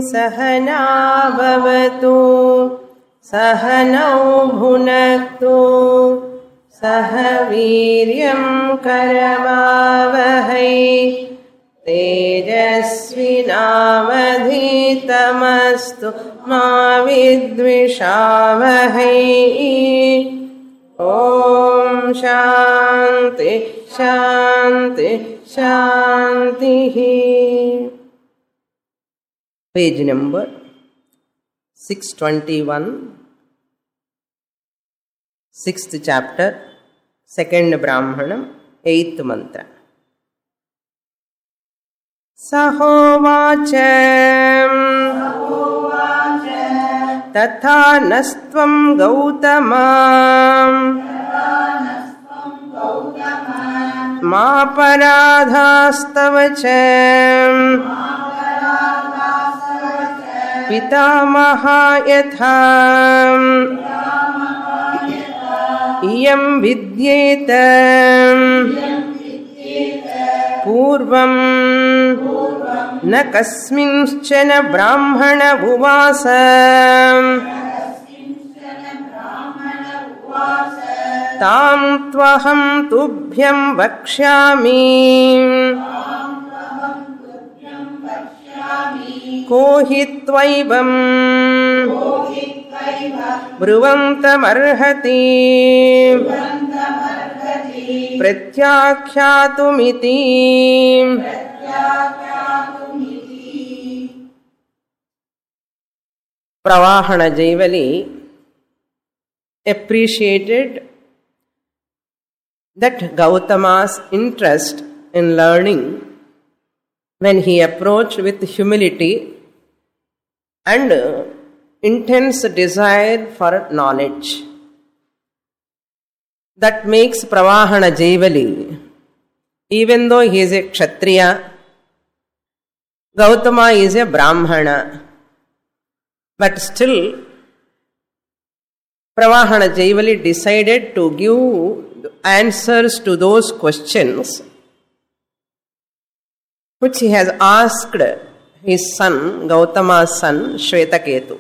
सहना भवतु सहनौ भुनक्तु सह वीर्यं करवावहै तेजस्विनावधीतमस्तु मा विद्विषावहै ॐ शान्ति शान्ति शान्तिः. Page number 621, 6th chapter, 2nd Brahmanam, 8th mantra. Sahovacha तथा नस्त्वं गौतमा मा पराधास्तव च पितामहा यथा इयं विद्येत पूर्वं न कस्मिंश्चन ब्राह्मण उवास तां त्वहं तुभ्यं वक्ष्यामि को हि त्वैवं ब्रुवन्तमर्हति प्रत्याख्यातुमिति. Pravahana Jaivali appreciated that Gautama's interest in learning when he approached with humility and intense desire for knowledge. That makes Pravahana Jaivali, even though he is a Kshatriya, Gautama is a Brahmana, but still Pravahana Jaivali decided to give answers to those questions which he has asked his son, Gautama's son, Shvetaketu.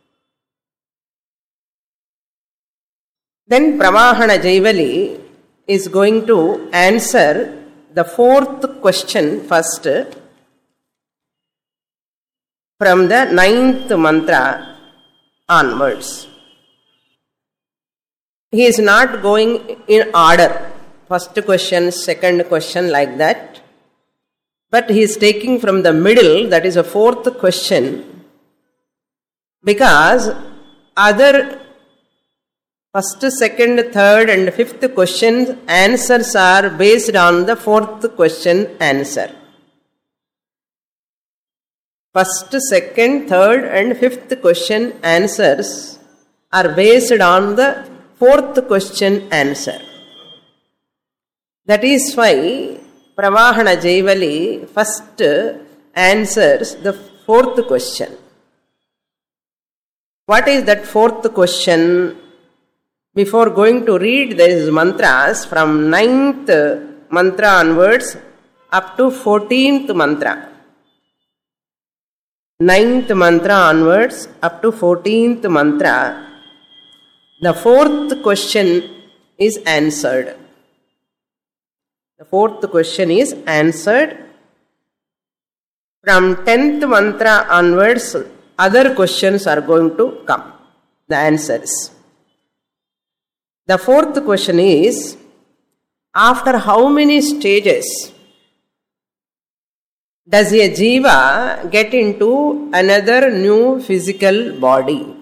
Then Pravahana Jaivali is going to answer the 4th question first from the 9th mantra onwards. He is not going in order, first question, second question, like that, but he is taking from the middle, that is a 4th question, because other first, second, third and 5th questions answers are based on the 4th question answer. First, second, third and 5th question answers are based on the 4th question answer. That is why Pravahana Jaivali first answers the 4th question. What is that 4th question? Before going to read these mantras from 9th mantra onwards up to 14th mantra. 9th mantra onwards up to 14th mantra, the 4th question is answered. The 4th question is answered. From 10th mantra onwards, other questions are going to come, the answers. The 4th question is, after how many stages does a jiva get into another new physical body?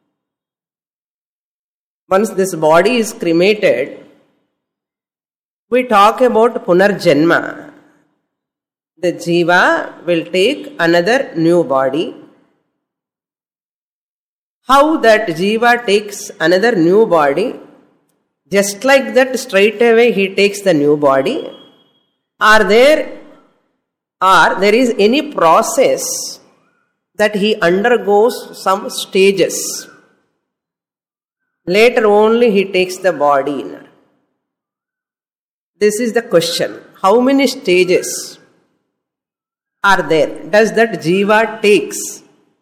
Once this body is cremated, we talk about punarjanma. The jiva will take another new body. How that jiva takes another new body? Just like that, straight away he takes the new body. Or there is any process that he undergoes some stages. Later only he takes the body. This is the question. How many stages are there? Does that jiva takes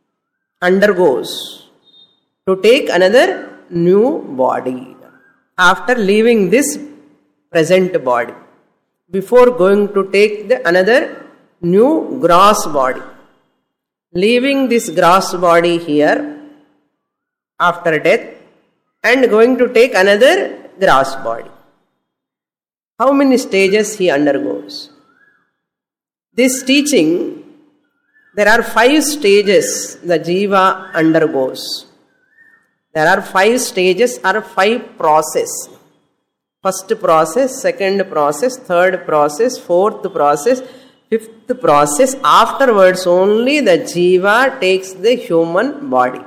undergoes to take another new body after leaving this present body, before going to take another new gross body. Leaving this gross body here after death and going to take another gross body. How many stages he undergoes? This teaching, there are 5 stages the jiva undergoes. There are 5 stages or 5 processes. First process, second process, third process, fourth process, fifth process. Afterwards only the jiva takes the human body.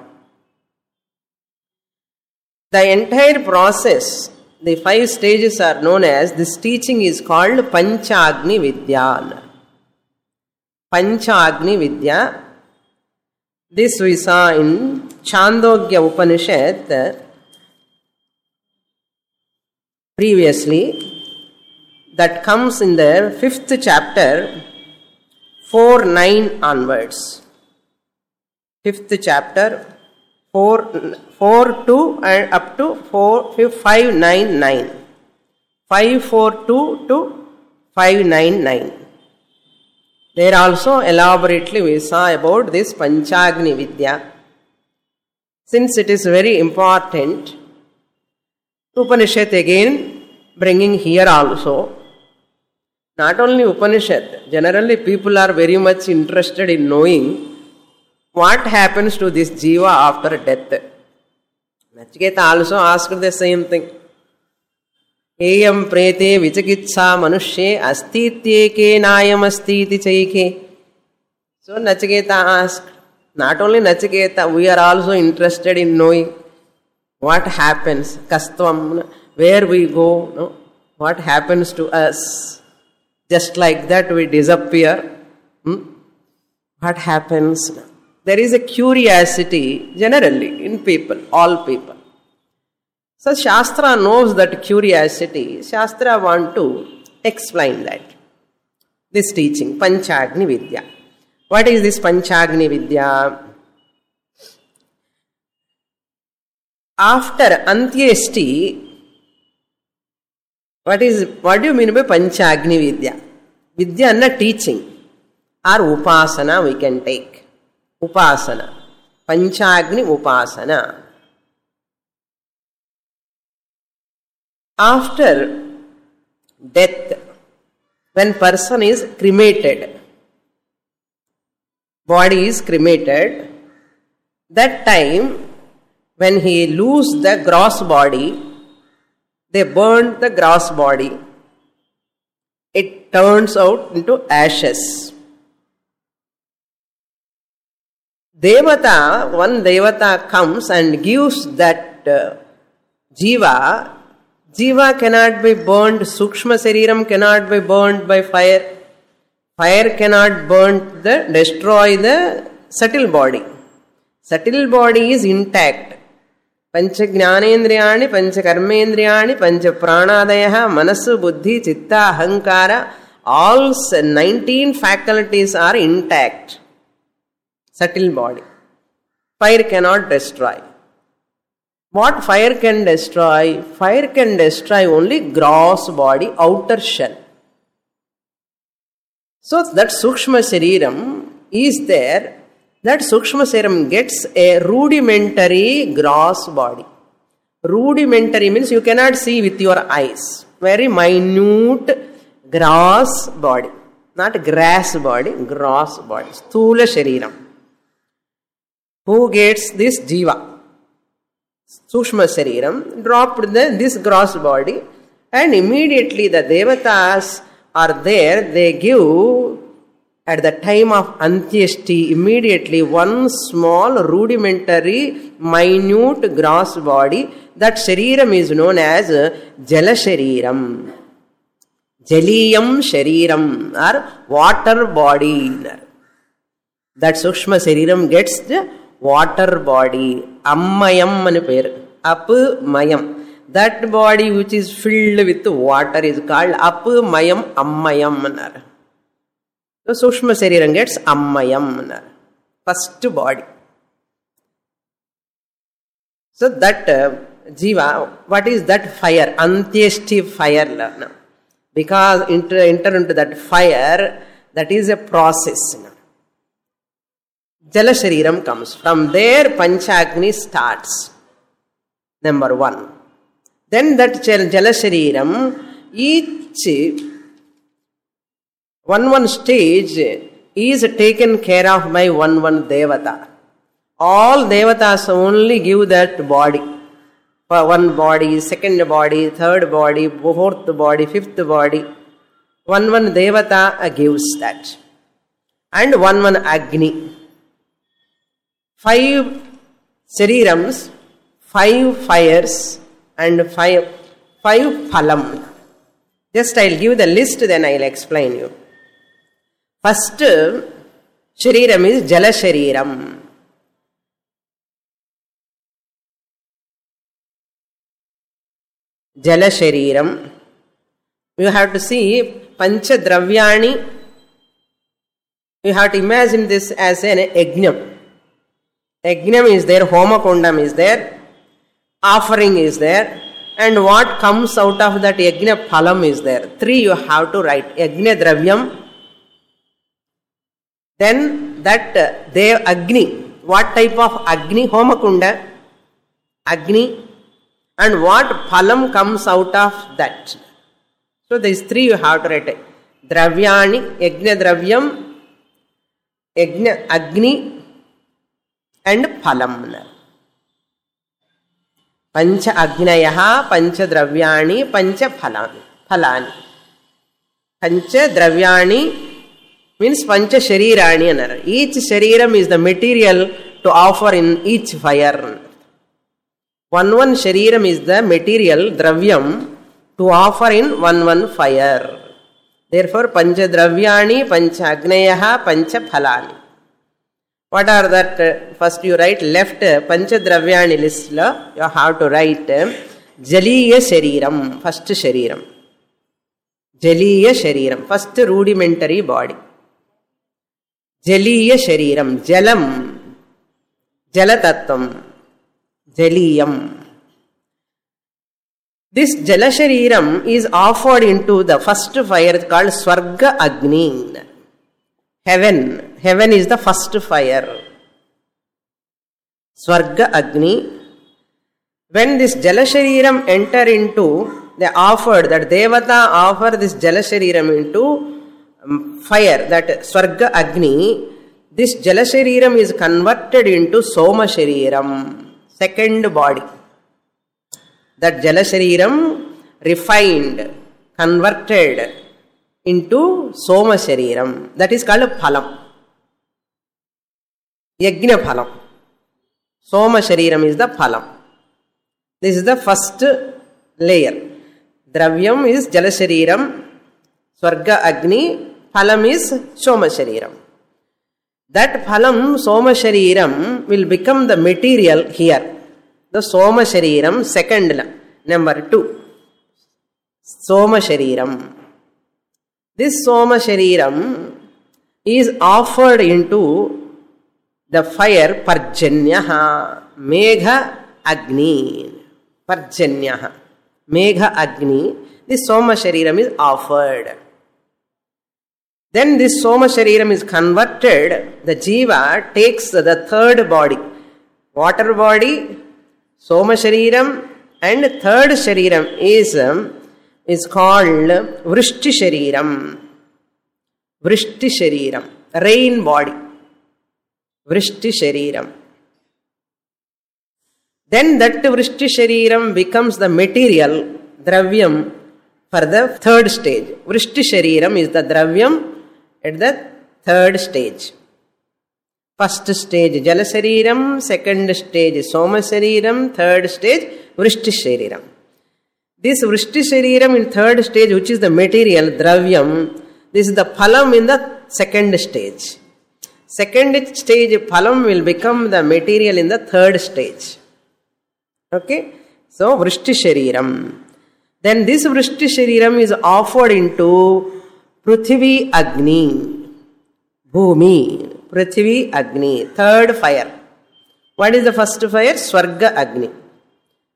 The entire process, the 5 stages are known as, this teaching is called Panchagni Vidya. Panchagni Vidya. This we saw in Chandogya Upanishad previously. That comes in the 5th chapter, 4:9 onwards. 5th chapter, 4:2 and up to 5:9:9. 5:4:2 to 5:9:9. There also elaborately we saw about this Panchagni Vidya. Since it is very important, Upanishad again bringing here also. Not only Upanishad, generally people are very much interested in knowing what happens to this jiva after death. Nachiketa also asked the same thing. Eyam prete vichakitsa manushye astityeke nayam astiti chaike. So Nachiketa asked, not only Nachiketa, we are also interested in knowing what happens, kastvam, where we go, no? What happens to us. Just like that we disappear. What happens? There is a curiosity generally in people, all people. So Shastra knows that curiosity. Shastra want to explain that. This teaching, Panchagni Vidya. What is this Panchagni Vidya? After Antyeshti, what do you mean by Panchagni Vidya? Vidya anna teaching or upasana we can take. Upasana. Panchagni upasana. After death, when person is cremated, body is cremated, that time when he loses the gross body, they burn the gross body. It turns out into ashes. Devata, one Devata comes and gives that jiva. Jiva cannot be burned. Sukshma Sariram cannot be burned by fire. Fire cannot destroy the subtle body. Subtle body is intact. Pancha Jnanendriyani, Pancha Karmendriyani, Pancha Pranadayaha, Manasu, Buddhi, Chitta, Ahankara, all 19 faculties are intact. Subtle body. Fire cannot destroy. What fire can destroy? Fire can destroy only gross body, outer shell. So that Sukshma Sariram is there. That Sukshma Sariram gets a rudimentary gross body. Rudimentary means you cannot see with your eyes. Very minute gross body. Not grass body, gross body. Sthula Shariram. Who gets this jiva? Sukshma Sariram dropped this gross body, and immediately the Devatas are there. They give at the time of Antyeshti immediately one small rudimentary minute gross body. That Shariram is known as Jala Shariram. Jaliyam Shariram or water body. That Sukshma Sariram gets the water body. Ammayam anu per. Apu-mayam. That body which is filled with water is called Apu-mayam Ammayam. So Sukshma Sariram gets Ammayam. First body. So that jiva, what is that fire? Antyeshti fire. Because enter into that fire, that is a process. Jala Shariram comes. From there, Panchagni starts. Number 1. Then that Jala Shariram, each one stage is taken care of by one Devata. All Devatas only give that body. For one body, second body, third body, fourth body, fifth body. One Devata gives that. And one Agni. 5 Sharirams, 5 fires, and 5 phalam. Just I'll give the list, then I'll explain you. First Shariram is Jala Shariram. Jala Shariram. You have to see Pancha Dravyani. You have to imagine this as an Yajnam. Yajnam is there, Homa Kundam is there, offering is there, and what comes out of that Yajna Phalam is there. 3 you have to write. Yajna Dravyam. Then that Dev Agni. What type of Agni? Homa Kunda. Agni. And what phalam comes out of that. So these 3 you have to write. Dravyani, Yajna Dravyam, Yajna Agni, and phalam. Pancha Agnayaha, Pancha Dravyani, Pancha Phalani. Pancha Dravyani means Pancha Sharirani. Each Shariram is the material to offer in each fire. One Shariram is the material, Dravyam, to offer in one fire. Therefore, Pancha Dravyani, Pancha Agnayaha, Pancha Phalani. What are that? First you write left Pancha Dravyani list. You have to write Jaliya Shariram, first Shariram. Jaliya Shariram, first rudimentary body. Jaliya Shariram, Jalam, Jalatattvam, Jaliyam. This Jala Shariram is offered into the first fire called Swarga Agni. Heaven. Heaven is the first fire. Swarga Agni. When this Jala Shariram enter into, they offered, that Devata offer this Jala Shariram into fire, that Swarga Agni. This Jala Shariram is converted into Soma Shariram, second body. That Jala Shariram refined, converted into Soma Shariram. That is called Phalam. Yajna Phalam. Soma Shariram is the Phalam. This is the first layer. Dravyam is Jala Shariram, Swarga Agni, Phalam is Soma Shariram. That Phalam, Soma Shariram, will become the material here. The Soma Shariram, second, number 2. Soma Shariram. This Soma Shariram is offered into the fire Parjanyaha, Megha Agni. Parjanyaha, Megha Agni. This Soma Shariram is offered. Then this Soma Shariram is converted. The Jiva takes the third body. Water body, Soma Shariram, and third Shariram is called Vrishti Shariram. Vrishti Shariram, rain body. Vrishti Shariram. Then that Vrishti Shariram becomes the material, Dravyam, for the third stage. Vrishti Shariram is the Dravyam at the third stage. First stage Jala Shariram, second stage Soma Shariram, third stage Vrishti Shariram. This Vrishti Shariram in third stage, which is the material, Dravyam, this is the Phalam in the second stage. Second stage Phalam will become the material in the third stage. Okay? So Vrishti Shariram. Then this Vrishti Shariram is offered into Prithvi Agni. Bhumi. Prithvi Agni. Third fire. What is the first fire? Swarga Agni.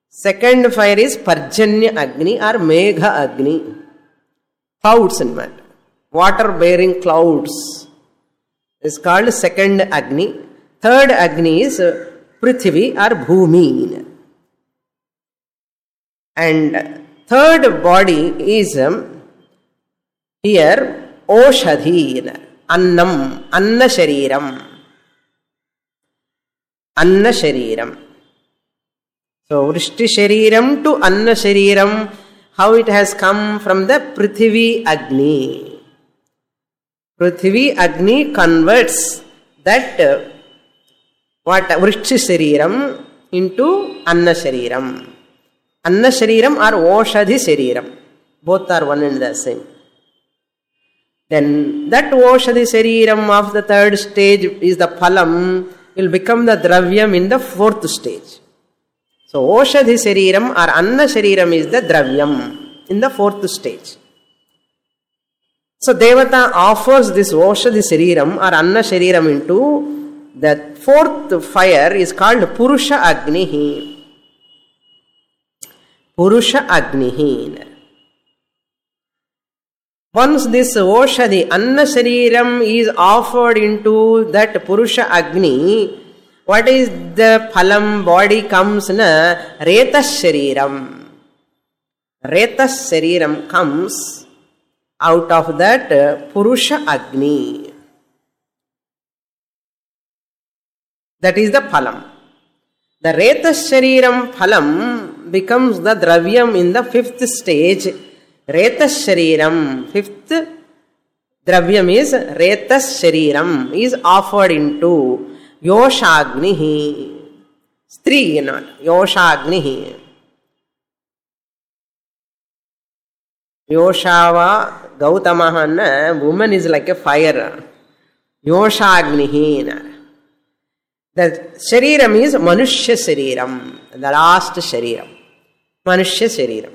Second fire is Parjanya Agni or Megha Agni. Clouds in that. Water bearing clouds is called second Agni. Third Agni is Prithvi or Bhumi. And third body is here Oshadhi, Annam, Anna Shariram. Anna Shariram. So, Vrishti Shariram to Anna Shariram, how it has come from the Prithvi Agni. Prithvi Agni converts that Vrishti Shariram into Anna Shariram. Anna Shariram or Oshadhi Shariram. Both are one and the same. Then that Oshadhi Shariram of the third stage is the Phalam, will become the Dravyam in the fourth stage. So Oshadhi Shariram or Anna Shariram is the Dravyam in the fourth stage. So Devata offers this Oshadhi Shariram or Anna Shariram into the fourth fire is called Purusha Agnihi. Purusha Agnihi. Once this Oshadhi, Anna Shariram is offered into that Purusha Agni, what is the Phalam body comes na Retas Shariram. Retas Shariram comes out of that Purusha Agni. That is the Phalam. The Retas Shariram Phalam becomes the Dravyam in the fifth stage. Retas Shariram, fifth Dravyam is Retas Shariram, is offered into Yoshagnihi. Stri, not Yoshagnihi. Yoshava Gautamaha, woman is like a fire. Yoshagnihi. The Shariram is Manushya Shariram, the last Shariram. Manushya Shariram.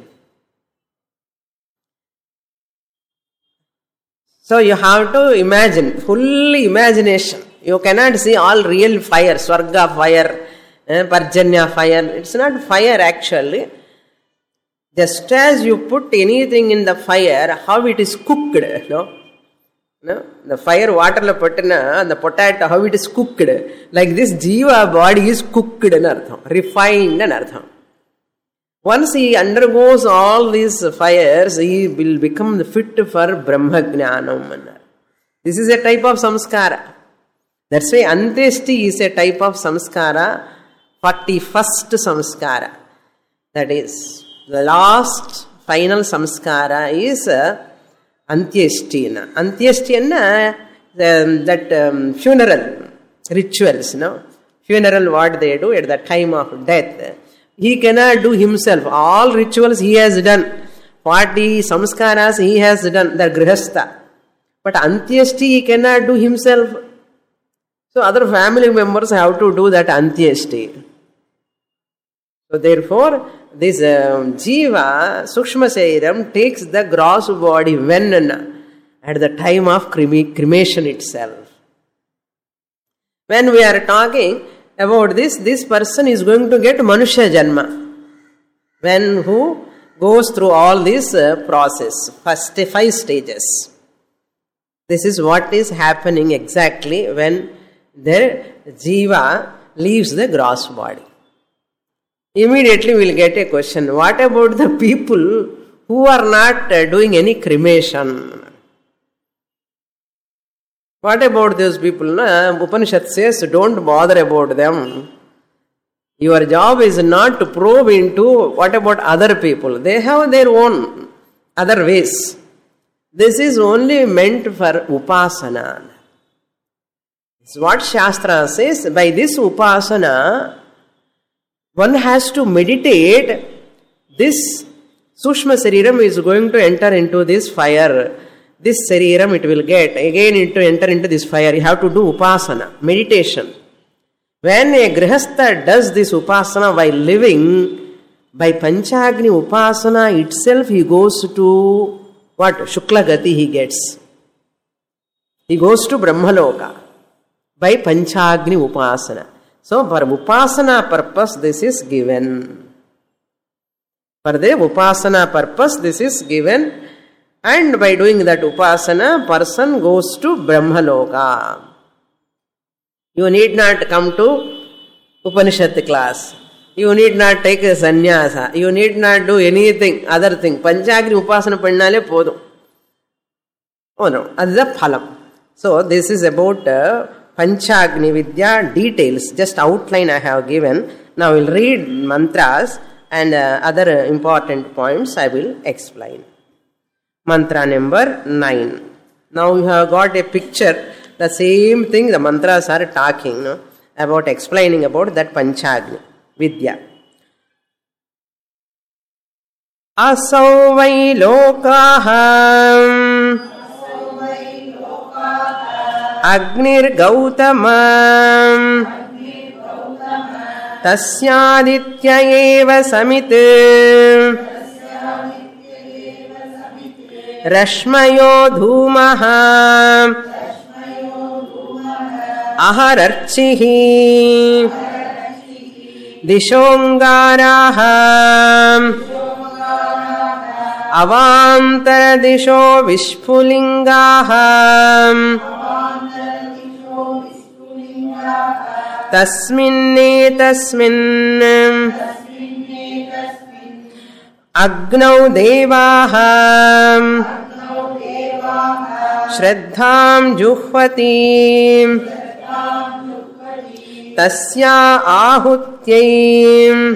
So you have to imagine, full imagination. You cannot see all real fire, Swarga fire, Parjanya fire. It's not fire actually. Just as you put anything in the fire, how it is cooked, no? No? The fire water la pattana, the potato, how it is cooked. Like this Jiva body is cooked in artham, refined in artham. Once he undergoes all these fires, he will become fit for Brahma Jnanam. This is a type of samskara. That's why Antyeshti is a type of samskara, 41st samskara. That is, the last final samskara is Antyeshti. Antyeshti that funeral rituals, no? Funeral what they do at the time of death. He cannot do himself. All rituals he has done. 40 samskaras he has done. The grihastha. But Antyeshti he cannot do himself. So other family members have to do that Antyeshti. So therefore, this Jiva, Sukshma Shariram, takes the gross body when at the time of cremation itself. When we are talking about this person is going to get Manushya Janma. When who goes through all this process, first 5 stages. This is what is happening exactly when the Jiva leaves the gross body. Immediately we will get a question, what about the people who are not doing any cremation? What about those people? Upanishad says, don't bother about them. Your job is not to probe into what about other people. They have their own other ways. This is only meant for upasana. It's what Shastra says. By this upasana, one has to meditate. This Sushma Sariram is going to enter into this fire. This Sariram it will get. Again to enter into this fire. You have to do upasana, meditation. When a grihastha does this upasana while living, by Panchagni upasana itself he goes to what? Shukla Gati he gets. He goes to Brahmaloka by Panchagni upasana. So for upasana purpose this is given. For the upasana purpose, this is given. And by doing that upasana, person goes to Brahmaloka. You need not come to Upanishad class. You need not take a sannyasa. You need not do anything, other thing. Panchagni upasana pannale podum. Oh no, that is the phalam. So this is about Panchagni Vidya details. Just outline I have given. Now we'll read mantras and other important points I will explain. Mantra number 9. Now you have got a picture. The same thing the mantras are talking, no? About explaining about that Panchagni Vidya. Asau vai lokaham Agnir Gautamam Tasyaditya eva samit Rashmayo dhumaha Ahararchihi Dishongaraha Avantara disho vishpulingaha Tasminne tasmin Agnau devaha Shraddham juhvati Tasya ahutyai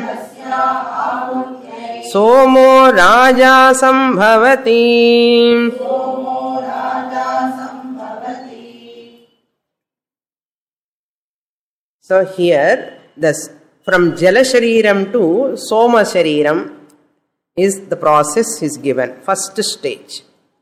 Somo raja sambhavati. So here, from Jala Shariram to Soma Shariram is the process is given. First stage.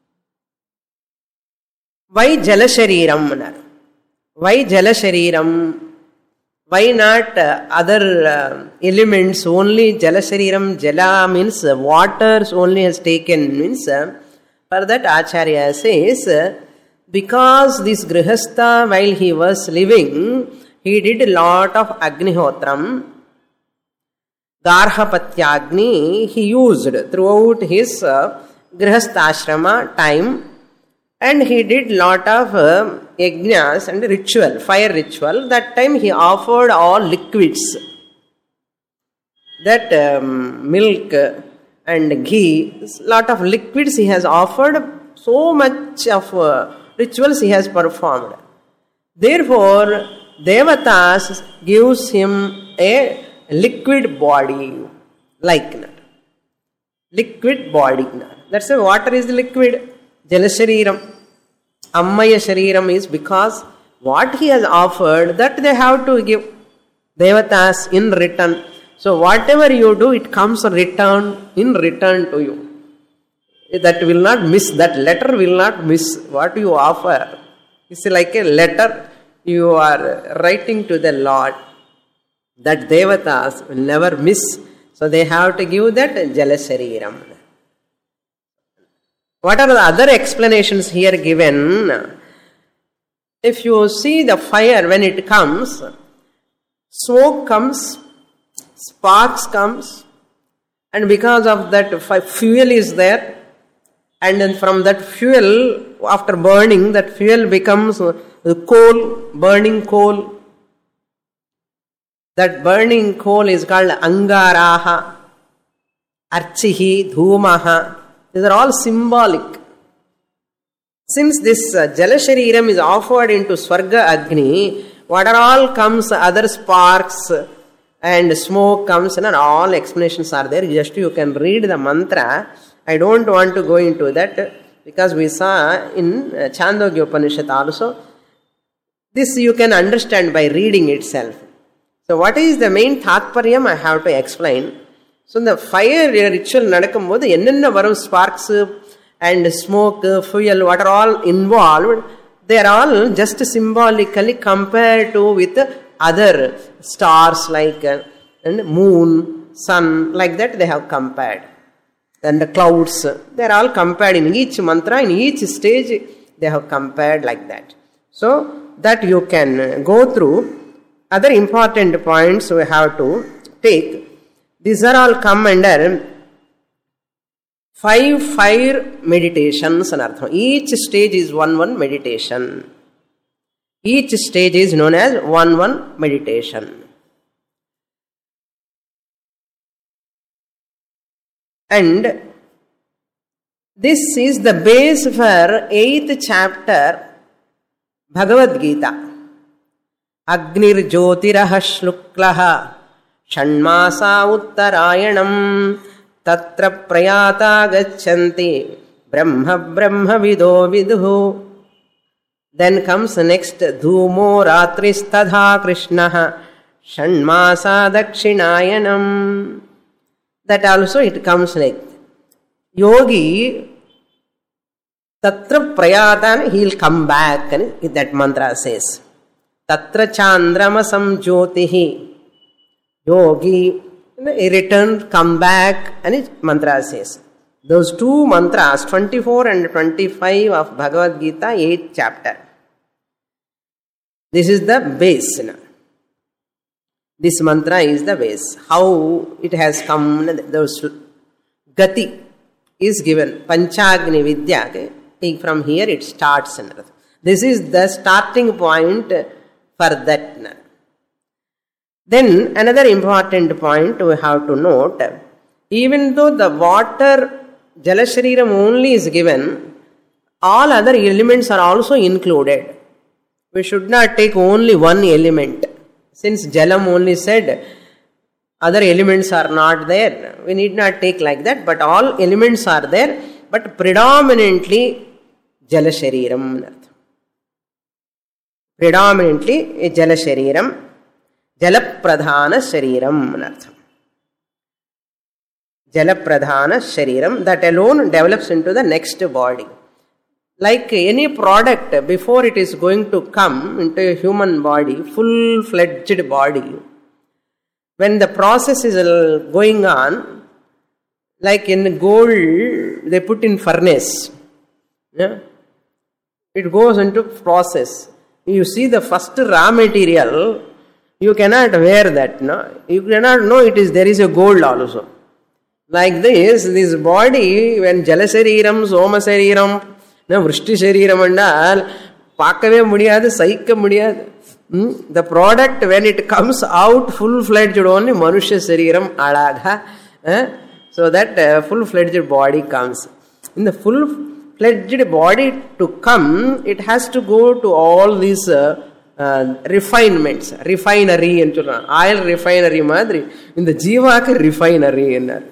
Why Jala Shariram? Why Jala Shariram? Why not other elements? Only Jala Shariram. Jala means water only has taken. Means for that Acharya says, because this Grihastha while he was living, he did a lot of Agnihotram. Garhapatyagni he used throughout his Grihastha time. And he did lot of yajnas and ritual, fire ritual. That time he offered all liquids. That milk and ghee, lot of liquids he has offered. So much of rituals he has performed. Therefore, Devatas gives him a liquid body. Like that. Liquid body. That's why water is liquid. Jala Shariram. Ammaya Shariram is because what he has offered, that they have to give Devatas in return. So whatever you do, it comes in return to you. That will not miss, that letter will not miss what you offer. It's like a letter you are writing to the Lord. That Devatas will never miss. So they have to give that Jala Shariram. What are the other explanations here given? If you see the fire when it comes, smoke comes, sparks comes, and because of that fuel is there, and then from that fuel, after burning, that fuel becomes coal, burning coal. That burning coal is called Angaraha, Archihi, Dhumaha. These are all symbolic. Since this Jala Shariram is offered into Swarga Agni, what are all comes, other sparks and smoke comes, and all explanations are there. Just you can read the mantra. I don't want to go into that because we saw in Chandogya Upanishad also. This you can understand by reading itself. So what is the main Tatparyam I have to explain. So the fire ritual nadakkumbodhu ennenna varum sparks and smoke, fuel, what are all involved, they are all just symbolically compared to with other stars like and moon, sun, like that they have compared. And the clouds, they are all compared in each mantra, in each stage they have compared like that. So that you can go through. Other important points we have to take. These are all come under 5 fire meditations అని అర్థం. Each stage is one meditation. Each stage is known as one meditation. And this is the base for 8th chapter Bhagavad Gita. Agnir Jyotirah Shluklaha Shanmasa Uttarayanam Tatra Prayata Gachanti Brahma Vido Vidhu. Then comes next Dhumo Ratristadha Krishnaha Shanmasa Dakshinayanam. That also it comes like Yogi Tatra Prayatan, he will come back, and that mantra says Tatra Chandramasam Jyotihi. Yogi, he returned, come back, and it mantra says. Those two mantras, 24 and 25 of Bhagavad Gita, 8th chapter. This is the base. This mantra is the base. How it has come, those Gati is given. Panchagni Vidya. From here it starts. This is the starting point for that. Then another important point we have to note. Even though the water, Jalashariram only is given, all other elements are also included. We should not take only one element. Since Jalam only said other elements are not there, we need not take like that, but all elements are there, but predominantly Jalashariram. Predominantly Jalashariram, Jalapradhana Shariram. Jalapradhana Shariram, that alone develops into the next body. Like any product, before it is going to come into a human body, full-fledged body, when the process is going on, like in gold, they put in furnace. Yeah? It goes into process. You see the first raw material, you cannot wear that. No? You cannot know there is a gold also. Like this body, when Jalasariram, Somasariram, Vrishti Shariram and all, Pakave Mudiyad, Saika Mudiyad. The product, when it comes out full-fledged only, Manusha Shariram Alagha. So that full-fledged body comes. In the full-fledged body to come, it has to go to all these refinements. Refinery and oil refinery madri. In the Jivaka refinery.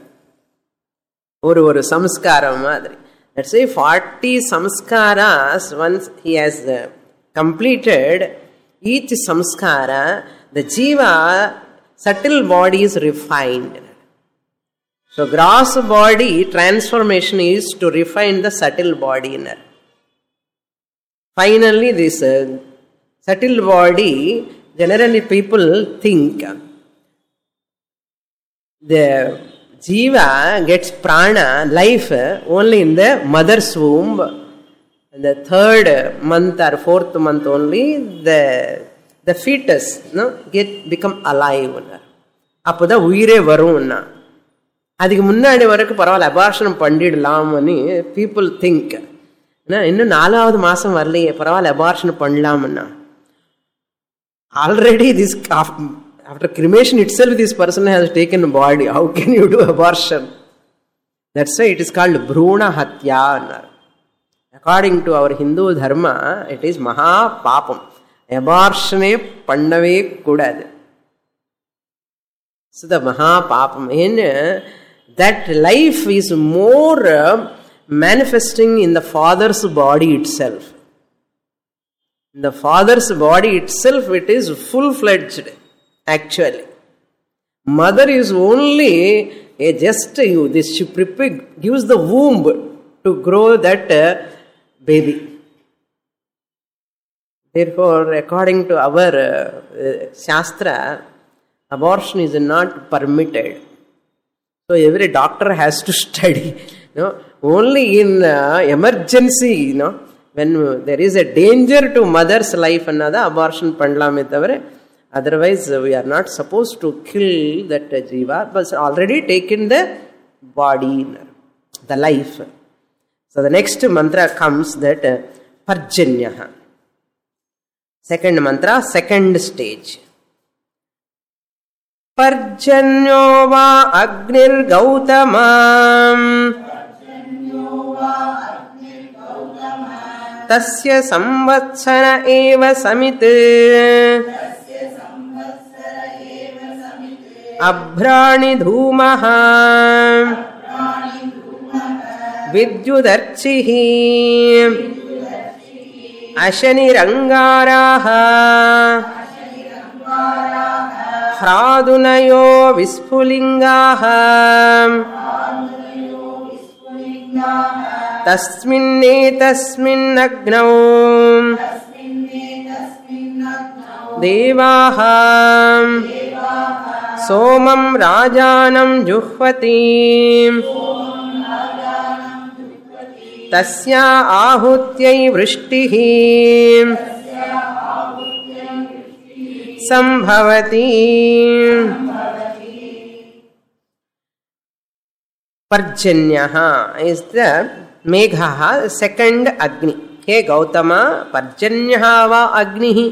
Or samskara madri. Let's say 40 samskaras, once he has completed each samskara, the jiva subtle body is refined. So gross body transformation is to refine the subtle body. Finally, this subtle body, generally people think the Jiva gets prana, life, only in the mother's womb. In the 3rd month or 4th month only, the fetus become alive. Appoda uire varuna. Adhikku munnadi varakku paravala abortion pandidalaam ani people think. Innu 4வது மாசம் வரலையே பரவாயில்லை abortion பண்ணலாம்னா. Already this after cremation itself, this person has taken a body. How can you do abortion? That's why it is called Bhruna Hatya. According to our Hindu dharma, it is Maha Papam. Abortion pannave kudadu. So the Maha Papam, in that life is more manifesting in the father's body itself. In the father's body itself, it is full-fledged. Actually, mother is only she gives the womb to grow that baby. Therefore, according to our Shastra, abortion is not permitted. So every doctor has to study. Only in emergency, when there is a danger to mother's life, another abortion pandlame tavare. Otherwise, we are not supposed to kill that jiva, but already taken the body. the life. So the next mantra comes that Parjanyaha. Second mantra, second stage. Parjanyo va Agnir Gautamam Tasya Samvatsara eva Samit Abhrani Dhumaha Vidyudarchihi Ashani Rangaraha Hradunayo Vispulingaha Tasmin Agnau Devaha Somam Rajanam Juhvati Tasya Ahutyai Vrishtihi Sambhavati. Parjanyaha is the Meghaha, second Agni. He Gautama, Parjanyaha va Agnihi.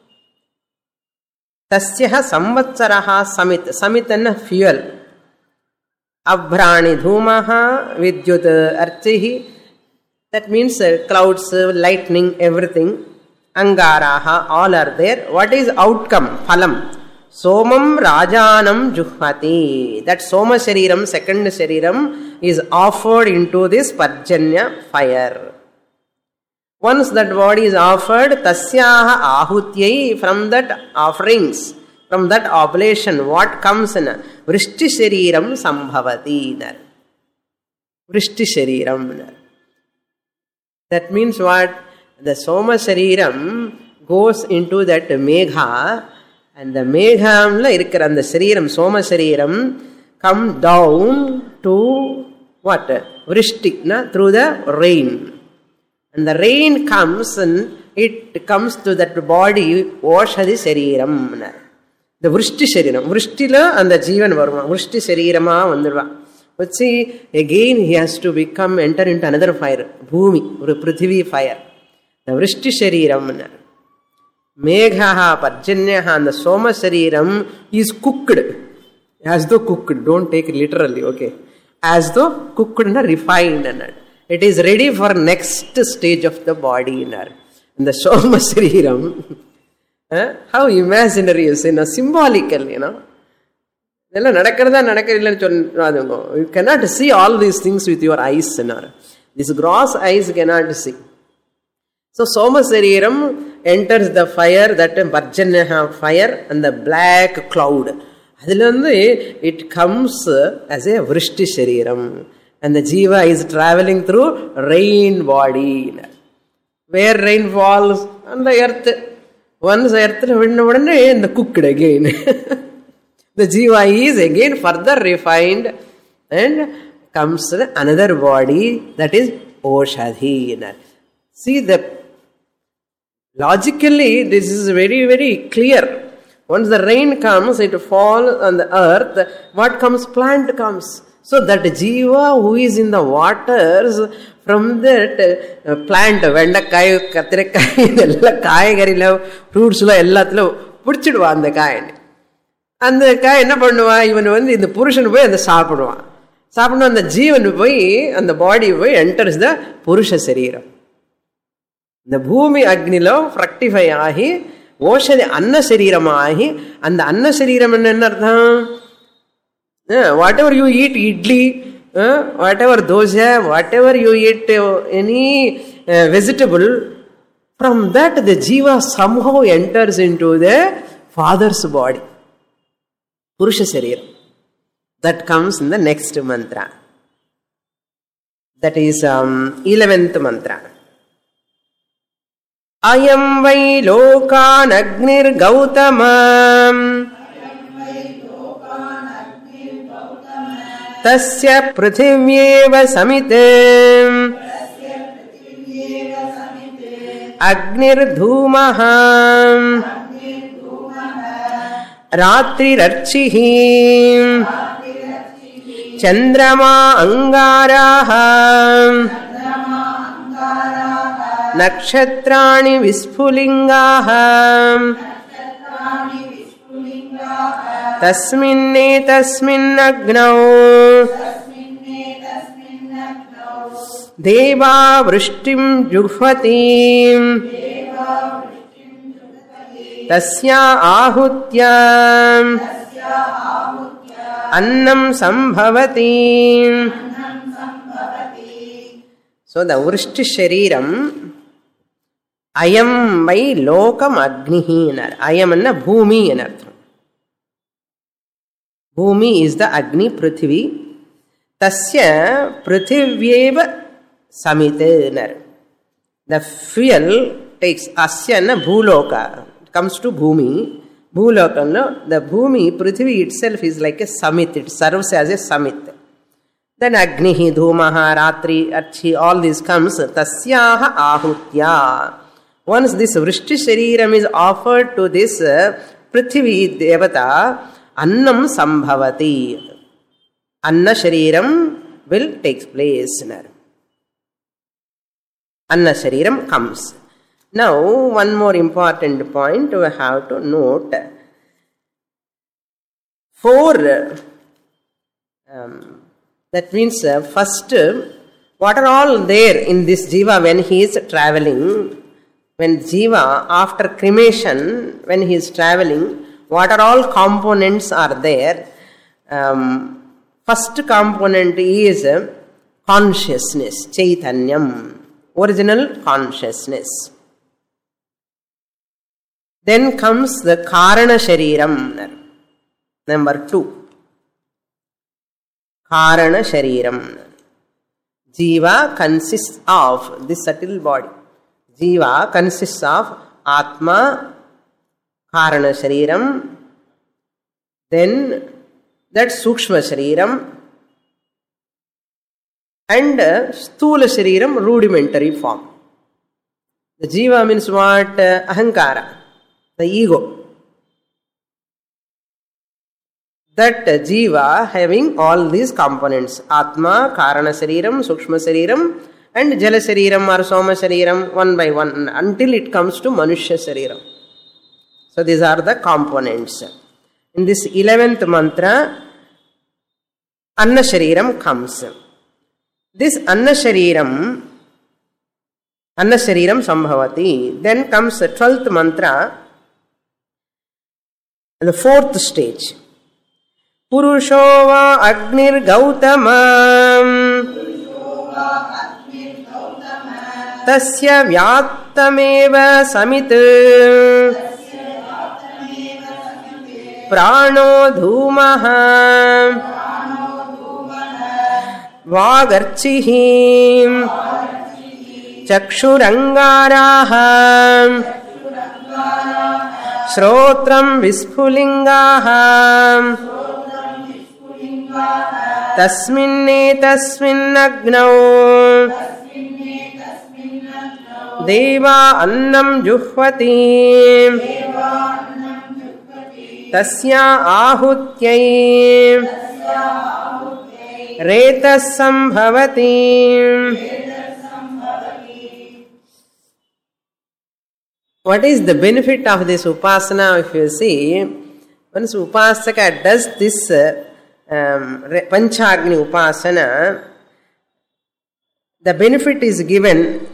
Tasyaha Samvatsaraha Samit. Samit and fuel. Abhrani Dhumaha Vidyut Archihi. That means clouds, lightning, everything. Angaraha, all are there. What is outcome? Phalam. Somam Rajanam Juhvati. That Soma Shariram, second Shariram, is offered into this Parjanya fire. Once that body is offered, Tasyaha Ahutyai, from that offerings, from that oblation, what comes in? Vrishti Shariram Sambhavati. Vrishti Shariram. That means what? The Soma Shariram goes into that Megha, and the Meghamla irukra and the Shariram, Soma Shariram, come down to what? Vrishti, through the rain. And the rain comes and it comes to that body, Oshadi Shariram. The Vrishti Shariram. Vrishtila and the Jivan Varma. Vrishti Sharirama Vandarva. But see, again he has to enter into another fire, Bhumi, Prithvi fire. The Vrishti Shariram. Meghaha, Parjanyaha, and the Soma Shariram is cooked. As though cooked. Don't take it literally, okay. As though cooked and refined. It is ready for next stage of the body. And the Soma Shariram. How imaginary is it? Symbolical, You cannot see all these things with your eyes. These gross eyes cannot see. So Soma Shariram enters the fire, that Parjanyaha fire, and the black cloud. It comes as a Vrishti Shariram. And the Jiva is traveling through rain body. Where rain falls? On the earth. Once earth, and cooked again. The Jiva is again further refined and comes another body, that is Oshadhi. See, logically this is very, very clear. Once the rain comes, it falls on the earth. What comes? Plant comes. So that Jiva who is in the waters, from that plant, vendakai, kathirakai, kaigari, fruits, ellathilo, pudichiduvaan the kai. And the guy enna pannuva, even when the Purushan போய் அந்த சாப்பிடுவான். சாப்பிடணும் அந்த ஜீவன் போய் அந்த பாடி போய் enters the Purusha Shariram. The Bhumi Agnilo fructify ஆகி ஓஷதி அன்ன சரீரமாகி அந்த அன்ன சரீரம் என்ன அர்த்தம்? Whatever you eat idli, whatever dosa, whatever you eat any vegetable, from that the jiva somehow enters into the father's body. Purusha Shariram. That comes in the next mantra. That is 11th mantra. Ayam vai lokan agnir gautamam tasya prithvyeva samite agnir dhumaham Ratri Rarchihi Chandrama angaraha Nakshatrani vispulingaha Tasminne tasminnagnav Deva vrishtim juhvatim Tasya ahutyam Annam sambhavati. So the vrishti shariram Ayam by lokam agnihi enar. Ayam anna bhumi enartham. Bhumi is the Agni Prithvi. Tasya Prithivyeva Samitenar. The fuel takes Asya na Bhuloka. It comes to Bhumi. Bhuloka, no? The Bhumi, Prithvi itself is like a Samit. It serves as a Samit. Then Agnihi, Dhumaha, Ratri, Archi, all this comes. Tasyaha Ahutya. Once this Vrishti Shariram is offered to this Prithvi Devata, Annam Sambhavati. Anna Shariram will take place. Anna Shariram comes. Now, one more important point we have to note. That means first, what are all there in this Jiva when he is traveling? When Jiva, after cremation, when he is traveling, what are all components are there? First component is consciousness, Chaitanyam, original consciousness. Then comes the Karana Shariram, number 2. Karana Shariram. Jiva consists of this subtle body. Jiva consists of Atma, Karana Shariram, then that Sukshma Shariram, and Sthula Shariram, rudimentary form. The Jiva means what? Ahankara, the ego. That Jiva having all these components, Atma, Karana Shariram, Sukshma Shariram, and Jala Shariram or Soma Shariram, one by one, until it comes to Manushya Shariram. So these are the components. In this 11th mantra, Anna Shariram comes. This Anna Shariram Sambhavati. Then comes the 12th mantra, the 4th stage. Purusho va Agnir Gautamam Tasya Vyattameva Samit Prano Dhumaha Vagarchihim Chakshurangaraha Shrotram Vispulingaha Tasminne tasminnagnav Deva annam juhvati Tasya ahutyai Retas sambhavati. What is the benefit of this upasana? If you see, once upasaka does this Panchagni upasana, the benefit is given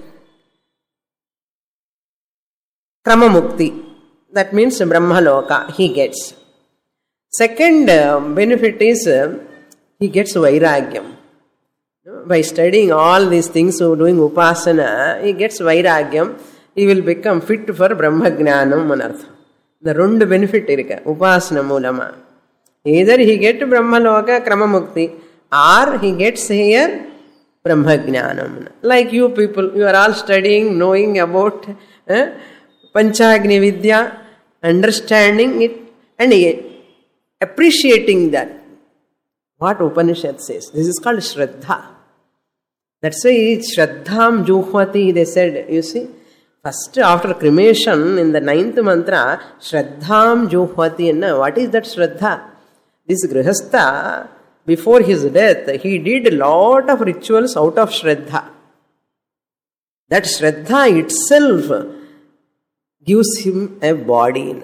Kramamukti. That means Brahmaloka he gets. Second benefit is he gets Vairagyam. By studying all these things, so doing upasana, he gets Vairagyam. He will become fit for Brahmagnanam Manartha. The rundu benefit irika, upasana mulama. Either he gets Brahmaloka Kramamukti, or he gets here Brahmagnanam. Like you people, you are all studying, knowing about Panchagni Vidya, understanding it, and appreciating that. What Upanishad says. This is called Shraddha. That's why it's Shraddham Juhvati, they said, you see. First, after cremation, in the 9th mantra, Shraddham Juhvati. What is that Shraddha? This Grihastha, before his death, he did a lot of rituals out of Shraddha. That Shraddha itself gives him a body.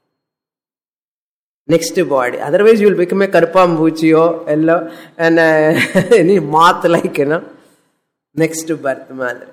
Next body. Otherwise, you will become a Karpambuchiyo, and any moth like, next birth, mother.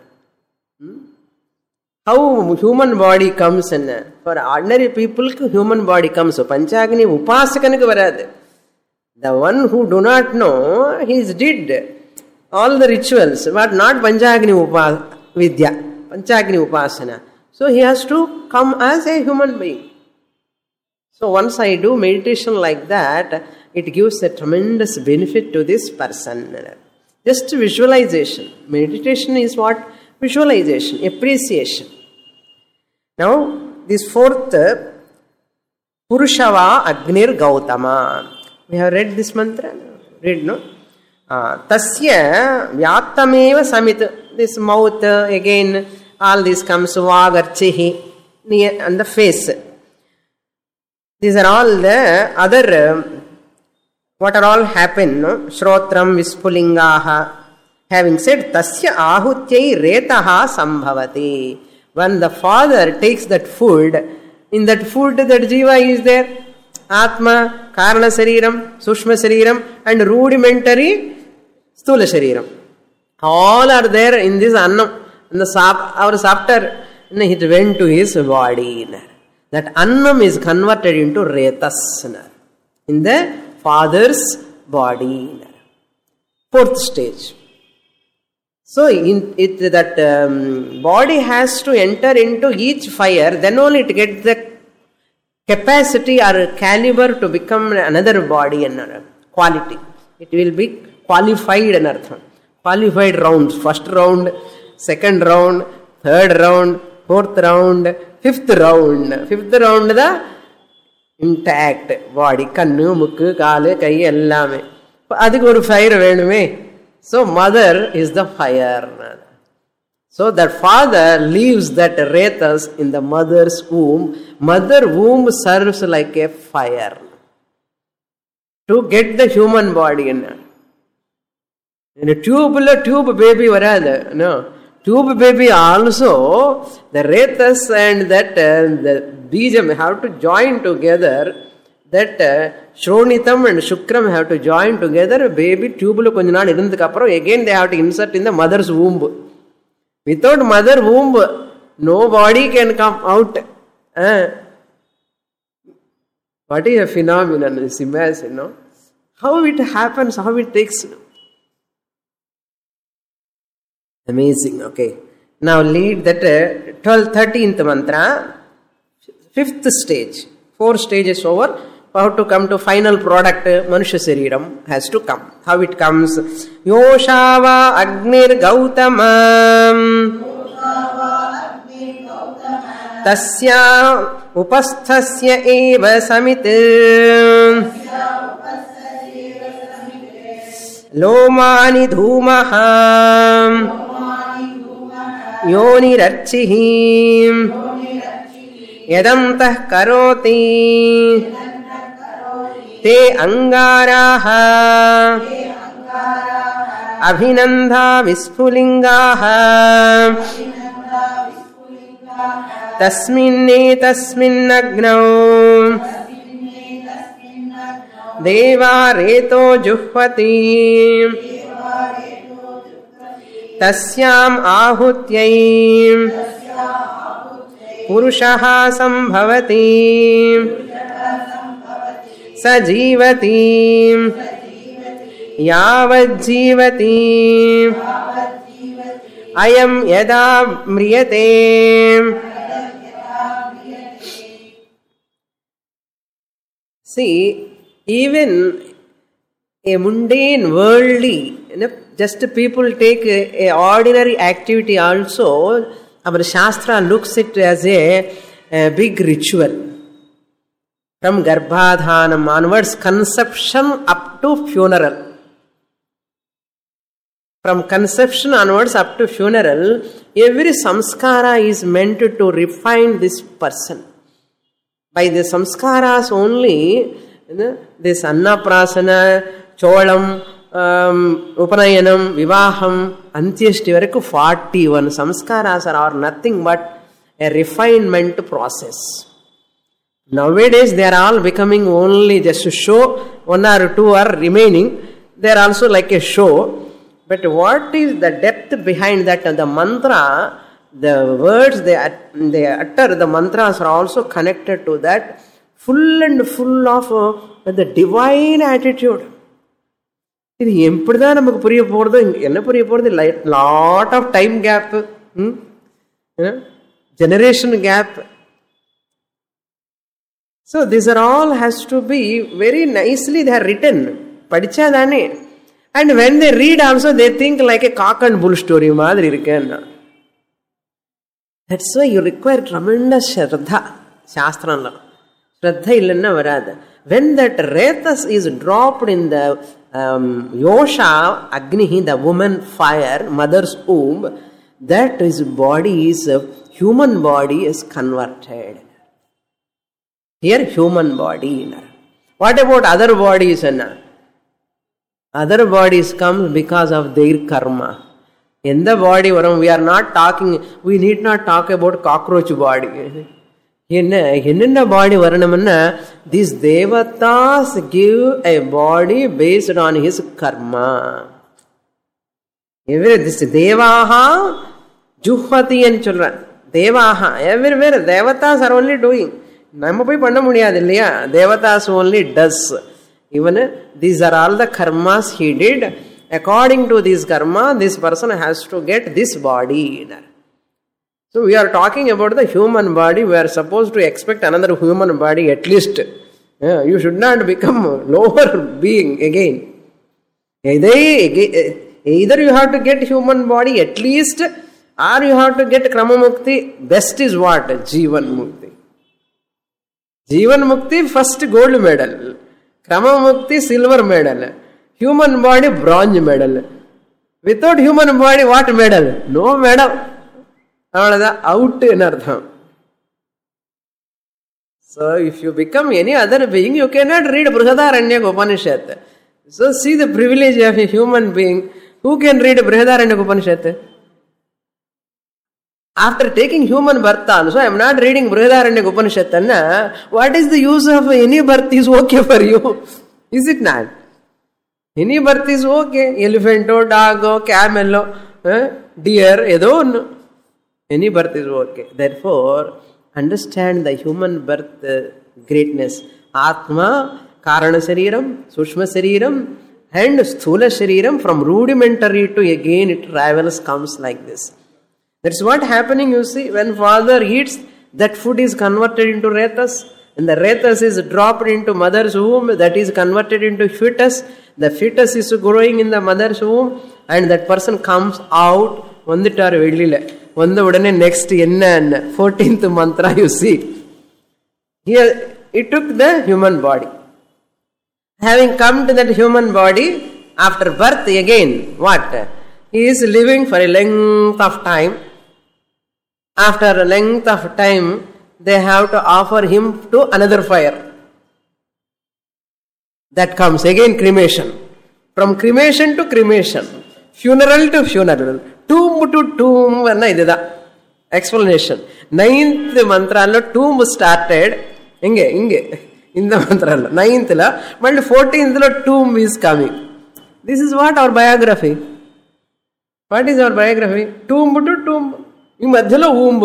How human body comes in. For ordinary people, human body comes. So, Panchagni Upasakanku varadu. The one who do not know, he did all the rituals, but not Panchagni Vidya, Panchagni Upasana. So, he has to come as a human being. So, once I do meditation like that, it gives a tremendous benefit to this person. Just visualization. Meditation is what? Visualization, appreciation. Now, this fourth, Purushava Agnir Gautama. We have read this mantra? Read, no? Tasya Vyattameva Samit. This mouth, again, all this comes, Vagarchihi, and the face. These are all the other, what are all happen, no? Shrotram Vispulingaha. Having said, Tasya Ahutyai Retaha Sambhavati. When the father takes that food, in that food that jiva is there. Atma, Karana Shariram, Sushma Shariram, and rudimentary Stula Shariram. All are there in this Annam. In the hours after, it went to his body. That Annam is converted into Retas in the father's body. Fourth stage. So, that body has to enter into each fire, then only it gets the capacity or caliber to become another body and quality. It will be qualified and artham. Qualified rounds. First round, second round, third round, fourth round, fifth round. Fifth round the intact body. Kannu, mukku, kaalu, kai, ellame. Adhikku oru fire venume. So, mother is the fire. So, that father leaves that retas in the mother's womb. Mother womb serves like a fire to get the human body in. In a tube baby varada. No. Tube baby also, the retas and that the bijam have to join together. That Shronitam and Shukram have to join together. Baby tubulu konjanal irundukapro again they have to insert in the mother's womb. Without mother womb, no body can come out. What is a phenomenon? It's imagine, no? How it happens, how it takes. Amazing, okay. Now lead that 13th mantra, 5th stage. 4 stages over. How to come to final product, Manusha Sariram has to come. How it comes? Yoshava Agnir Gautamam Tasya Upasthasya Eva Samit Lomani Dhumaham Yoni Rachihim Yadamtah Karoti Te Angaraha Abhinandha Vispulingaha Tasminne Tasminnagno Deva Reto Juhvati Tasyam Ahutyai Purushaha Sambhavati Sajivati Yavajjivati Ayam Yada Mriyate. See, even a mundane, worldly, just people take a ordinary activity also, our Shastra looks it as a big ritual. From Garbhadhanam onwards, conception up to funeral. From conception onwards up to funeral, every samskara is meant to refine this person. By the samskaras only, this annaprasana, Cholam, Upanayanam, Vivaham, Antyeshti varaku 41 samskaras are nothing but a refinement process. Nowadays they are all becoming only just to show, 1 or 2 are remaining. They are also like a show. But what is the depth behind that? The mantra, the words they utter, the mantras are also connected to that, full and full of the divine attitude. Lot of time gap, generation gap. So these are all has to be very nicely they are written. Padichadane. And when they read also, they think like a cock and bull story. That's why you require tremendous Shraddha. Shastranla. Shraddha illanna varada. When that Retas is dropped in the Yosha, Agni, the woman fire, mother's womb, that is body is, human body is converted. Here human body. What about other bodies? Other bodies come because of their karma. In the body, we are not talking, we need not talk about cockroach body. In the body, these devatas give a body based on his karma. This devaha, juhvati and children. Devaha, everywhere, devatas are only doing. Devatas only does. Even these are all the karmas he did. According to this karma, this person has to get this body. So we are talking about the human body. We are supposed to expect another human body at least. You should not become lower being again. Either you have to get human body at least, or you have to get Krama Mukti. Best is what? Jivan Mukti. Jivan Mukti, first gold medal. Krama Mukti, silver medal. Human body, bronze medal. Without human body, what medal? No medal. Out in artham. So if you become any other being, you cannot read Brihadaranyaka Upanishad. So see the privilege of a human being. Who can read Brihadaranyaka Upanishad? After taking human birth also, I am not reading Brihadaranyaka Upanishad. What is the use of any birth is okay for you? Is it not? Any birth is okay. Elephant, dog, camel, deer, any birth is okay. Therefore, understand the human birth greatness. Atma, Karana Shariram, Sushma Shariram, and Sthula Shariram. From rudimentary to again it travels, comes like this. That's what happening, you see. When father eats, that food is converted into Retas. And the Retas is dropped into mother's womb. That is converted into fetus. The fetus is growing in the mother's womb. And that person comes out. Next 14th mantra you see. Here it took the human body. Having come to that human body, after birth again, what? He is living for a length of time. After a length of time, they have to offer him to another fire. That comes again cremation. From cremation to cremation. Funeral to funeral. Tomb to tomb. Explanation. 9th mantra tomb started. In the mantra. 9th la. But 14th la tomb is coming. This is what our biography. What is our biography? Tomb to tomb. In madhyala womb.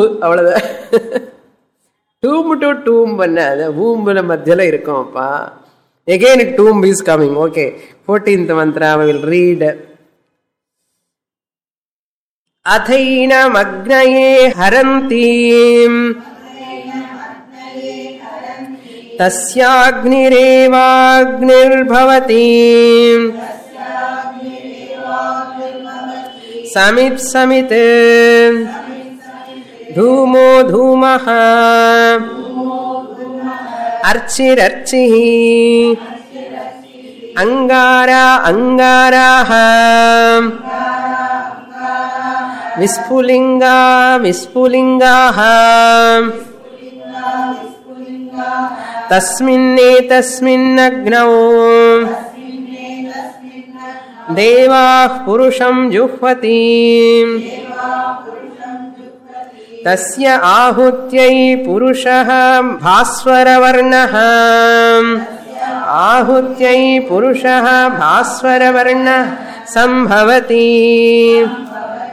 Tomb to tomb. Womb la madhyala irukkom. Again tomb is coming. Okay. 14th mantra we will read. Athaina magnaye harantim tasyagnirevagnir samit samit dhumo dhumaha archir archihi angara angaraha Vispulinga, Vispulingaha Tasminne Tasminnagnau Devah Purusham Juhvati Tasya Ahutyai Purushaha Bhaswara Varnaha Ahutyai Purushaha Bhaswara Varna Sambhavati.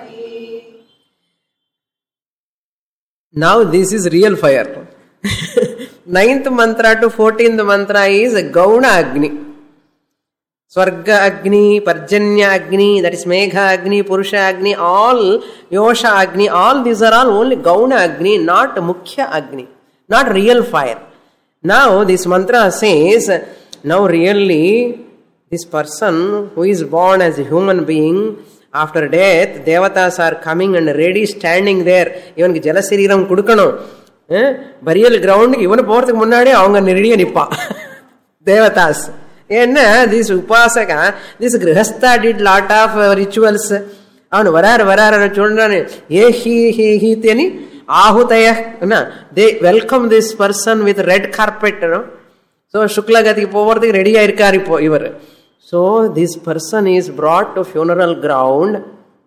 Now this is real fire. 9th mantra to 14th mantra is Gauna Agni. Swarga Agni, Parjanya Agni, that is Megha Agni, Purusha Agni, all Yosha Agni, all these are all only Gauna Agni, not Mukhya Agni, not real fire. Now this mantra says, now really this person who is born as a human being, after death, Devatas are coming and ready, standing there. Even Jalasiriram Kudukano, burial ground, even Porth Munadi, Anga Niridia Nipa. Devatas. This Upasaka, this Grihastha did lot of rituals. And Varar children, he teni, Ahutaya. They welcome this person with red carpet. So Shukla Gati Poverty ready Irkari. So this person is brought to funeral ground.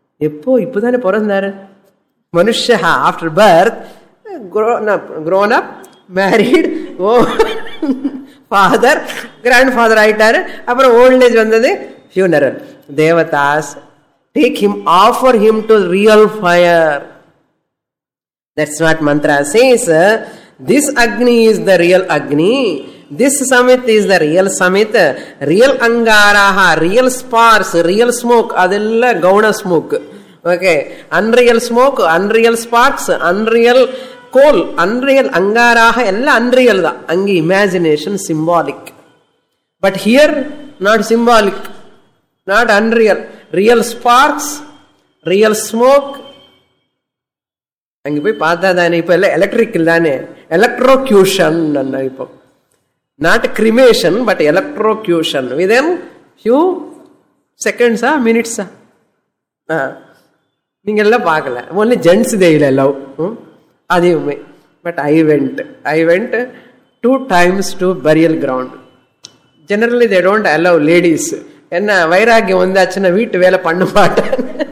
Manushya after birth, grown up, married, father, grandfather, old age funeral. Devatas take him, offer him to real fire. That's what mantra says. This Agni is the real Agni. This Samit is the real Samit. Real Angaraha, real sparks, real smoke. Adella Gauna smoke. Okay. Unreal smoke, unreal sparks, unreal coal, unreal Angaraha, ella unreal da. Angi imagination, symbolic. But here, not symbolic, not unreal. Real sparks, real smoke. Angi poi paatha dane ipo ella electrical dane. Electrocution. Not cremation, but electrocution. Within few seconds, minutes. Only gents they allow. But I went 2 times to burial ground. Generally, they don't allow ladies. Enna vairagya vandachana veetu vela pannumata.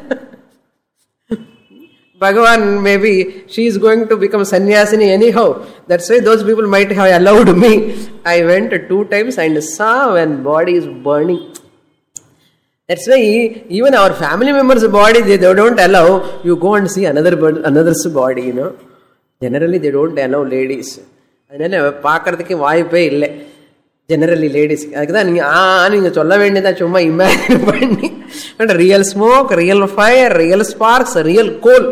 Bhagavan, maybe she is going to become sannyasini anyhow. That's why those people might have allowed me. I went 2 times and saw when body is burning. That's why even our family members' body, they don't allow. You go and see another's body, Generally, they don't allow ladies. Generally, ladies. Imagine. But real smoke, real fire, real sparks, real coal.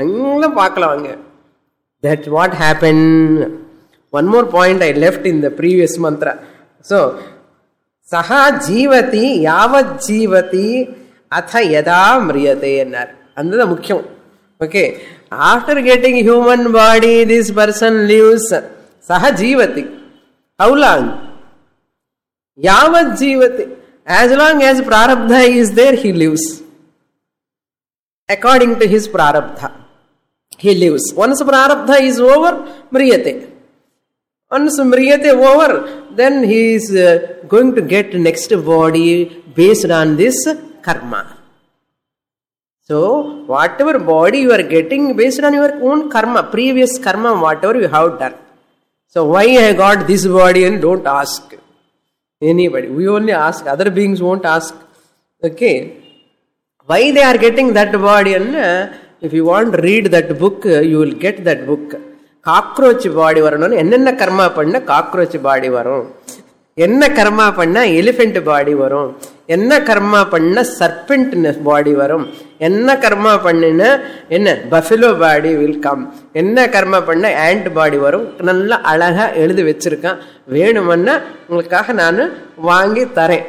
That's what happened. One more point I left in the previous mantra. So, Saha Jivati, Yavat Jivati, Atha Yada Mriyate. Under the Mukhyam. Okay. After getting human body, this person lives. Saha Jivati. How long? Yavat Jivati. As long as prarabdha is there, he lives. According to his prarabdha, he lives. Once prarabdha is over, mriyate. Once mriyate over, then he is going to get next body based on this karma. So, whatever body you are getting based on your own karma, previous karma, whatever you have done. So, why I got this body, and don't ask anybody. We only ask. Other beings won't ask. Okay. Why they are getting that body? And if you want to read that book, you will get that book. Cockroach body varum. Enna karma panna cockroach body varum. Enna karma panna elephant body varum. Enna karma panna serpent body varum. Enna karma panna enna buffalo body will come. Enna karma panna ant body varum. Nalla alaga எழுதி வெச்சிருக்கான். வேணும்னா உங்களுக்காக நான் வாங்கி தரேன்.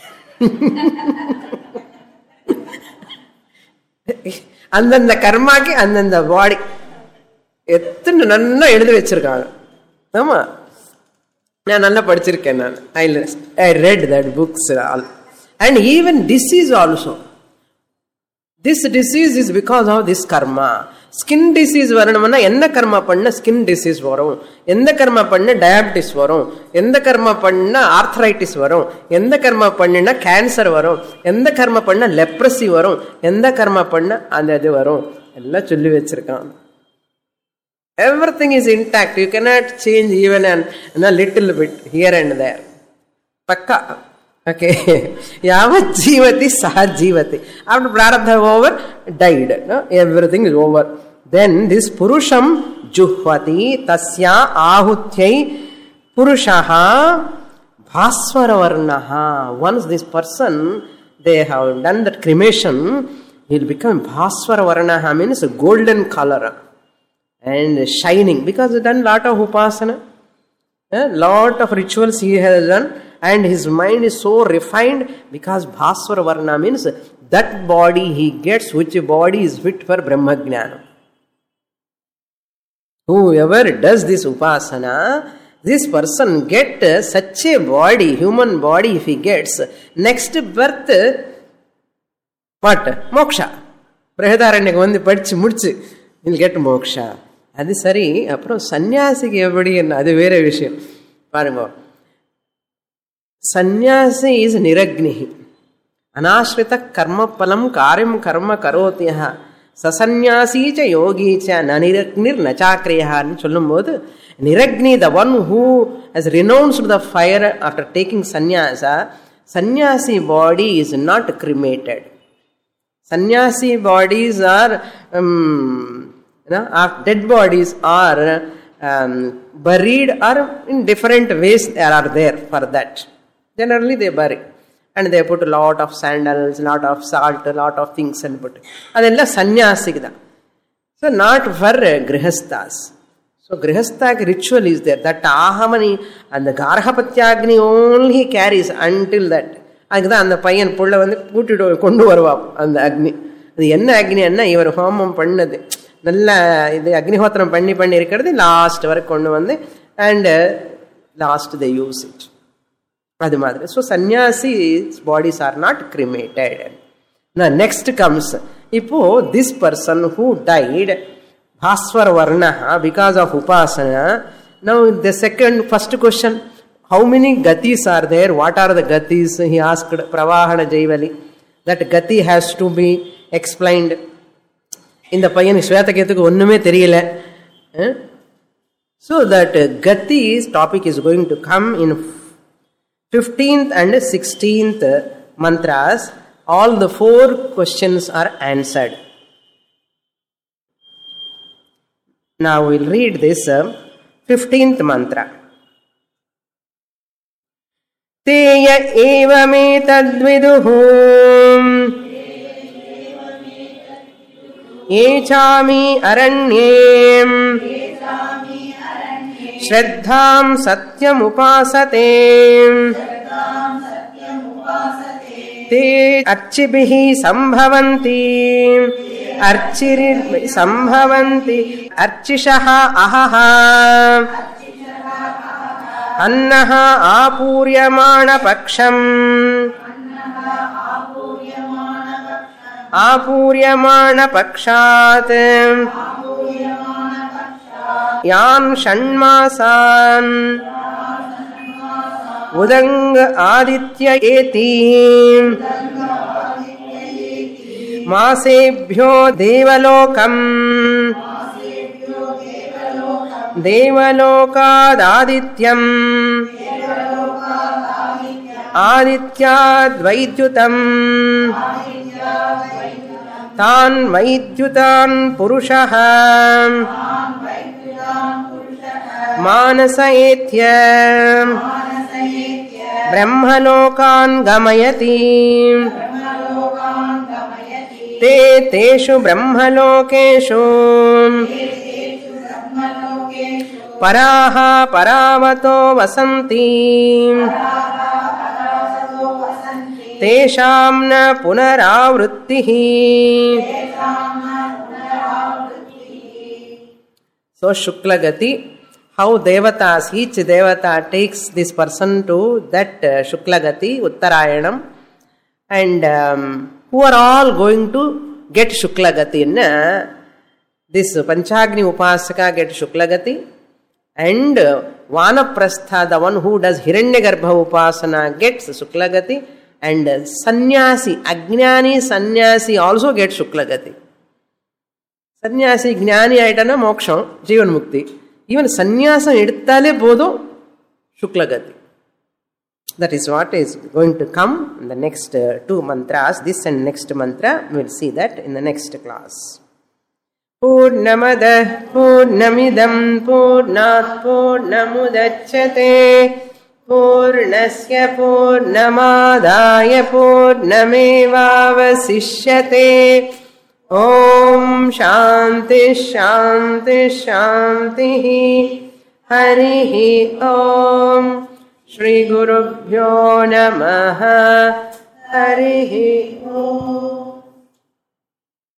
அந்தந்த கர்மாக்கு அந்தந்த பாடி எத்தனை நல்லா எழுதி வச்சிருக்காங்க. ஆமா, நான் நல்லா படிச்சிருக்கேன். நான் I read that books all. And even disease also. This disease is because of this karma. Skin disease வரணும்னா எந்த கர்மா பண்ண ஸ்கின் டிசீஸ் வரும், எந்த கர்மா பண்ண டயபிட்டிஸ் வரும், எந்த கர்மா பண்ண ஆர்த்ரைட்டிஸ் வரும், எந்த கர்மா பண்ணினா கேன்சர் வரும், எந்த கர்மா பண்ண லெப்ரசி வரும், எந்த கர்மா பண்ண அந்த இது வரும், எல்லாம் சொல்லி வச்சிருக்கான். Everything is intact. You cannot change even a little bit here and there. Pakka. Okay. Yavat jivati saha jivati. After prarabdha over, died. No? Everything is over. Then this purusham juhvati tasya ahutyai purushaha bhasvara varnaha. Once this person, they have done that cremation, he will become bhasvara varnaha, means a golden color. And shining, because he done lot of upasana, lot of rituals he has done, and his mind is so refined, because bhasvara varna means that body he gets, which body is fit for brahmajnana. Whoever does this upasana, this person get such a body, human body, if he gets next birth, what? Moksha. Brihadaranyaka வந்து படிச்சு முடிச்சு he'll get moksha. அது சரி. அப்புறம் சன்னியாசிக்கு எப்படி என்ன, அது வேற விஷயம். பாருங்க, சன்னியாசி இஸ் நிரக்னி, அனாஸ்ரித கர்ம பலம் காரியம் கர்ம கரோத்தியா சசன்யாசி ச யோகி ச நிரக்னிர் நச்சாக்கிரியான்னு சொல்லும்போது, niragni, the one who has renounced the fire after taking sannyasa, sannyasi body is not cremated. Sannyasi bodies are dead bodies are buried, or in different ways they are there for that. Generally they bury and they put a lot of sandals, lot of salt, a lot of things and put. Adella sannyasik da. So not for grihasthas. So grihastha ritual is there. That ahamani and the garhapatyagni only he carries until that. அதுக்குதான் அந்த பையன் புள்ள வந்து கூட்டிட்டு கொண்டு வருவான் அந்த அக்னி. அது என்ன அக்னி என்ன, இவர் ஹோமம் பண்ணது நல்ல இது அக்னிஹோத்திரம் பண்ணி இருக்கிறது லாஸ்ட் வரைக்கும் கொண்டு வந்து and last they use it. அது மாதிரி. So sannyasi bodies are not cremated. Next comes, இப்போ திஸ் பர்சன் ஹூ டைட் பாஸ்வர வர்ணா because of upasana. Now the first question, how many gatis are there? What are the gatis? He asked Pravahana Jaivali. That gati has to be explained. In the Payan Shvetaketuku onnume theriyala. So that gati's topic is going to come in 15th and 16th mantras. All the 4 questions are answered. Now we'll read this 15th mantra. तेय एवमेतद्विदुः येचामि अरण्ये श्रद्धां सत्यमुपासते ते अर्चिभिः सम्भवन्ति अर्चिषः अहः अन्नः आपूर्यमाणपक्षात् यान् षण्मासान् उदङ्ग आदित्य एति मासेभ्यो देवलोकम् देवलोकादादित्यम् आदित्याद्वैद्युतम् तान् वैद्युतान् पुरुषः मानस एत्य ब्रह्मलोकान् गमयति ते तेषु ब्रह्मलोकेषु पराः परावतो वसन्ति तेषां न पुनरावृत्तिः. So Shukla Gati, how devatas, each devata takes this person to that Shukla Gati, Uttarayanam, and who are all going to get Shukla Gati? this Panchagni Upasaka gets Shuklagati, and Vanaprastha, the one who does Hiranyagarbha Upasana, gets Shuklagati, and Sannyasi, Ajnani Sannyasi also gets Shuklagati. Sannyasi, Jnani aitana Moksham, Jivan Mukti. Even Sannyasa iduttale podu Shuklagati. That is what is going to come in the next two mantras. This and next mantra, we will see that in the next class. Purnamada Purnamidam Purnat Purnamudachyate Purnasya Purnamadaya Purnamevavasishyate. Om Shanti Shanti Shanti Harihi Om Shri Gurubhyo Namaha Harihi Om.